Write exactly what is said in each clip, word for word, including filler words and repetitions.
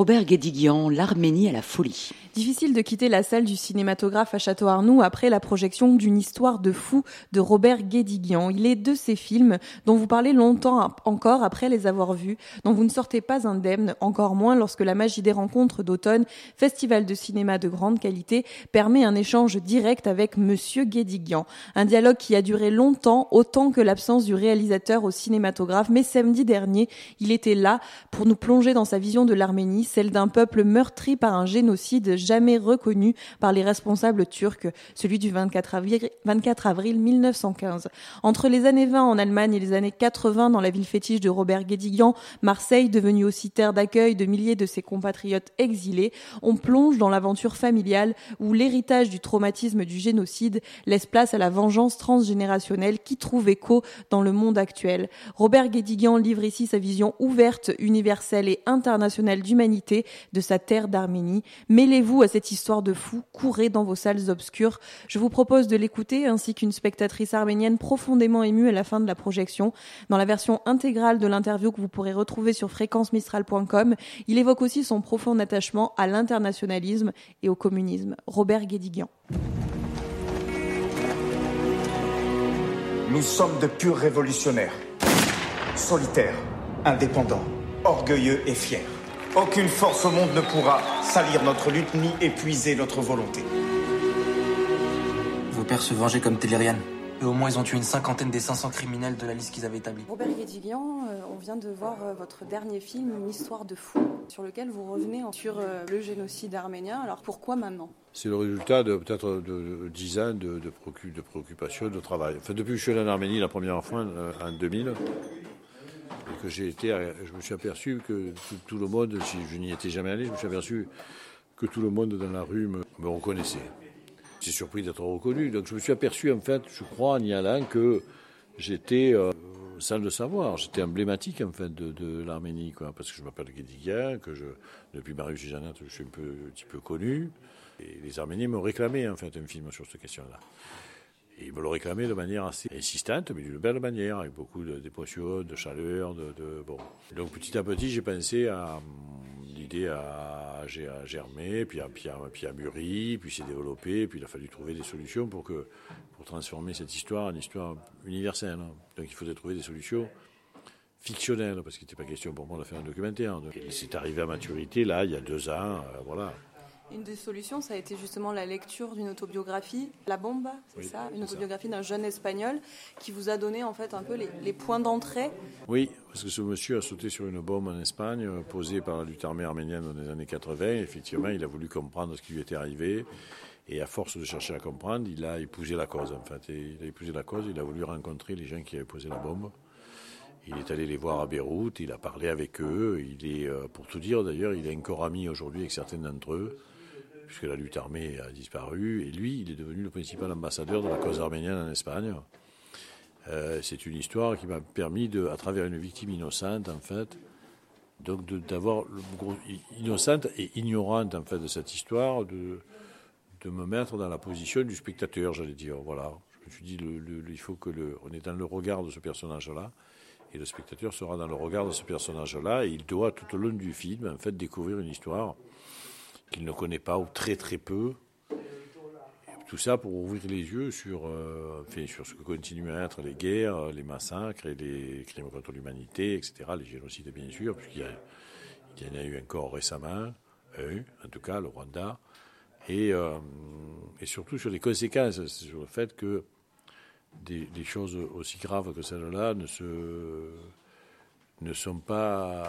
Robert Guédiguian, l'Arménie à la folie. Difficile de quitter la salle du cinématographe à Château-Arnoux après la projection d'une histoire de fou de Robert Guédiguian. Il est de ces films dont vous parlez longtemps encore après les avoir vus, dont vous ne sortez pas indemne, encore moins lorsque la magie des rencontres d'automne, festival de cinéma de grande qualité, permet un échange direct avec Monsieur Guédiguian. Un dialogue qui a duré longtemps, autant que l'absence du réalisateur au cinématographe, mais samedi dernier, il était là pour nous plonger dans sa vision de l'Arménie, celle d'un peuple meurtri par un génocide jamais reconnu par les responsables turcs, celui du vingt-quatre avril mille neuf cent quinze. Entre les années vingt en Allemagne et les années quatre-vingts dans la ville fétiche de Robert Guédiguian, Marseille, devenue aussi terre d'accueil de milliers de ses compatriotes exilés, on plonge dans l'aventure familiale où l'héritage du traumatisme du génocide laisse place à la vengeance transgénérationnelle qui trouve écho dans le monde actuel. Robert Guédiguian livre ici sa vision ouverte, universelle et internationale d'humanité de sa terre d'Arménie. Mêlez-vous à cette histoire de fou, courez dans vos salles obscures. Je vous propose de l'écouter ainsi qu'une spectatrice arménienne profondément émue à la fin de la projection. Dans la version intégrale de l'interview que vous pourrez retrouver sur fréquence mistral point com, il évoque aussi son profond attachement à l'internationalisme et au communisme. Robert Guédiguian. Nous sommes de purs révolutionnaires, solitaires, indépendants, orgueilleux et fiers. Aucune force au monde ne pourra salir notre lutte ni épuiser notre volonté. Vos pères se vengeaient comme Télériane. Et au moins, ils ont tué une cinquantaine des cinq cents criminels de la liste qu'ils avaient établie. Robert Guédiguian, euh, on vient de voir euh, votre dernier film, Une histoire de fou, sur lequel vous revenez sur euh, le génocide arménien. Alors pourquoi maintenant ? C'est le résultat de peut-être de dix ans de, de, préocup, de préoccupation, de travail. Enfin, depuis que je suis allé en Arménie la première fois, en deux mille, et que j'ai été, je me suis aperçu que tout, tout le monde, si je n'y étais jamais allé, je me suis aperçu que tout le monde dans la rue me, me reconnaissait. J'ai surpris d'être reconnu. Donc je me suis aperçu, en fait, je crois, en y allant, que j'étais, euh, sans le savoir, j'étais emblématique, en fait, de, de l'Arménie, quoi. Parce que je m'appelle Guédiguian, que je, depuis Marius et Jeannette, je suis un, peu, un petit peu connu. Et les Arméniens me réclamaient, en fait, un film sur cette question-là. Et ils me le réclamaient de manière assez insistante, mais d'une belle manière, avec beaucoup de d'émotion, de chaleur, de, de bon. Donc petit à petit, j'ai pensé à l'idée à, à germer, puis à, puis, à, puis à mûri, puis s'est développé, puis il a fallu trouver des solutions pour que pour transformer cette histoire en histoire universelle. Donc il faudrait trouver des solutions fictionnelles, parce qu'il n'était pas question pour moi de faire un documentaire. Donc, c'est arrivé à maturité là, il y a deux ans, euh, voilà. Une des solutions, ça a été justement la lecture d'une autobiographie, La Bomba, c'est oui, ça, une c'est autobiographie ça. D'un jeune Espagnol qui vous a donné en fait un peu les, les points d'entrée. Oui, parce que ce monsieur a sauté sur une bombe en Espagne, posée par la lutte armée arménienne dans les années quatre-vingts. Effectivement, il a voulu comprendre ce qui lui était arrivé. Et à force de chercher à comprendre, il a épousé la cause, en fait. Et il a épousé la cause, il a voulu rencontrer les gens qui avaient posé la bombe. Il est allé les voir à Beyrouth, il a parlé avec eux. Il est, pour tout dire d'ailleurs, il est encore ami aujourd'hui avec certains d'entre eux, puisque la lutte armée a disparu, et lui, il est devenu le principal ambassadeur de la cause arménienne en Espagne. Euh, c'est une histoire qui m'a permis, de, à travers une victime innocente, en fait, donc de, d'avoir le gros, innocente et ignorante, en fait, de cette histoire, de, de me mettre dans la position du spectateur, j'allais dire. Voilà. Je me suis dit, le, le, il faut que le, on est dans le regard de ce personnage-là, et le spectateur sera dans le regard de ce personnage-là, et il doit, tout au long du film, en fait, découvrir une histoire qu'il ne connaît pas ou très très peu. Et tout ça pour ouvrir les yeux sur, euh, enfin, sur ce que continuent à être les guerres, les massacres et les crimes contre l'humanité, et cetera. Les génocides, bien sûr, puisqu'il y, a, il y en a eu encore récemment, un, en tout cas, le Rwanda. Et, euh, et surtout sur les conséquences, sur le fait que des, des choses aussi graves que celles-là ne, se, ne sont pas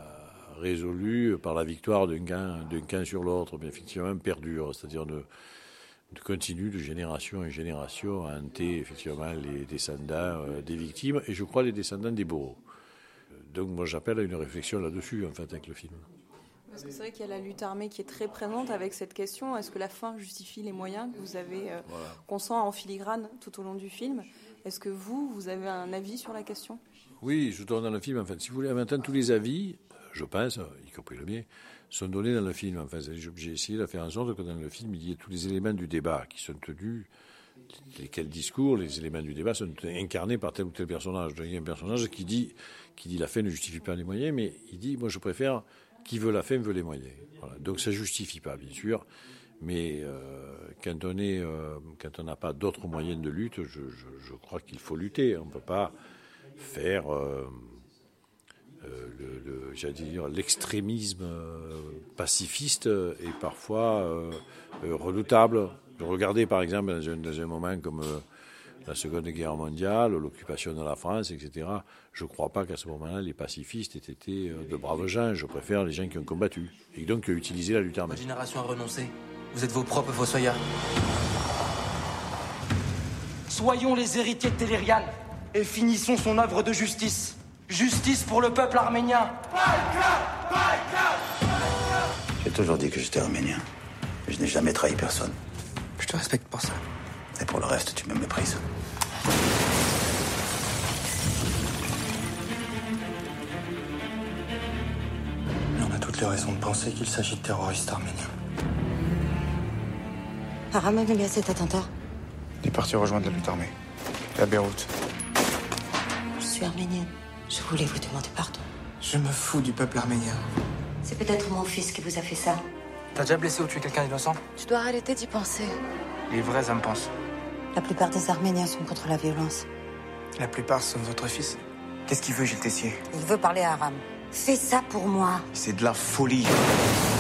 résolu par la victoire d'un camp, d'un camp sur l'autre, mais effectivement perdure, c'est-à-dire de, de continue de génération en génération à hanter effectivement les descendants euh, des victimes, et je crois les descendants des bourreaux. Donc moi j'appelle à une réflexion là-dessus, en fait, avec le film. Parce que c'est vrai qu'il y a la lutte armée qui est très présente avec cette question. Est-ce que la fin justifie les moyens que vous avez, euh, voilà. qu'on sent en filigrane tout au long du film ? Est-ce que vous, vous avez un avis sur la question ? Oui, je tourne dans le film, en fait. Si vous voulez, maintenant, tous les avis, je pense, y compris le mien, sont donnés dans le film. Enfin, j'ai essayé de faire en sorte que dans le film, il y ait tous les éléments du débat qui sont tenus, lesquels discours, les éléments du débat sont incarnés par tel ou tel personnage. Donc, il y a un personnage qui dit, qui dit la fin ne justifie pas les moyens, mais il dit, moi je préfère qui veut la fin veut les moyens. Voilà. Donc ça ne justifie pas, bien sûr, mais euh, quand on est, euh, quand on n'a pas d'autres moyens de lutte, je, je, je crois qu'il faut lutter. On ne peut pas faire euh, euh, le, le, j'allais dire, l'extrémisme euh, pacifiste est parfois euh, euh, redoutable. Regardez par exemple dans un, dans un moment comme euh, la Seconde Guerre mondiale, l'occupation de la France, et cetera. Je ne crois pas qu'à ce moment-là, les pacifistes aient été euh, de braves gens. Je préfère les gens qui ont combattu et donc qui ont utilisé la lutte armée. Ma génération a renoncé. Vous êtes vos propres fossoyeurs. Soyons les héritiers de Télériane et finissons son œuvre de justice. Justice pour le peuple arménien. J'ai toujours dit que j'étais arménien. Mais je n'ai jamais trahi personne. Je te respecte pour ça. Et pour le reste, tu me méprises. Mais on a toutes les raisons de penser qu'il s'agit de terroristes arméniens. Aram a mené à cet attentat. Il est parti rejoindre la lutte armée. À Beyrouth. Je suis arménienne. Je voulais vous demander pardon. Je me fous du peuple arménien. C'est peut-être mon fils qui vous a fait ça. T'as déjà blessé ou tué quelqu'un d'innocent? Tu dois arrêter d'y penser. Les vrais âmes pensent. La plupart des Arméniens sont contre la violence. La plupart sont votre fils. Qu'est-ce qu'il veut, Gilles Tessier? Il veut parler à Aram. Fais ça pour moi. C'est de la folie.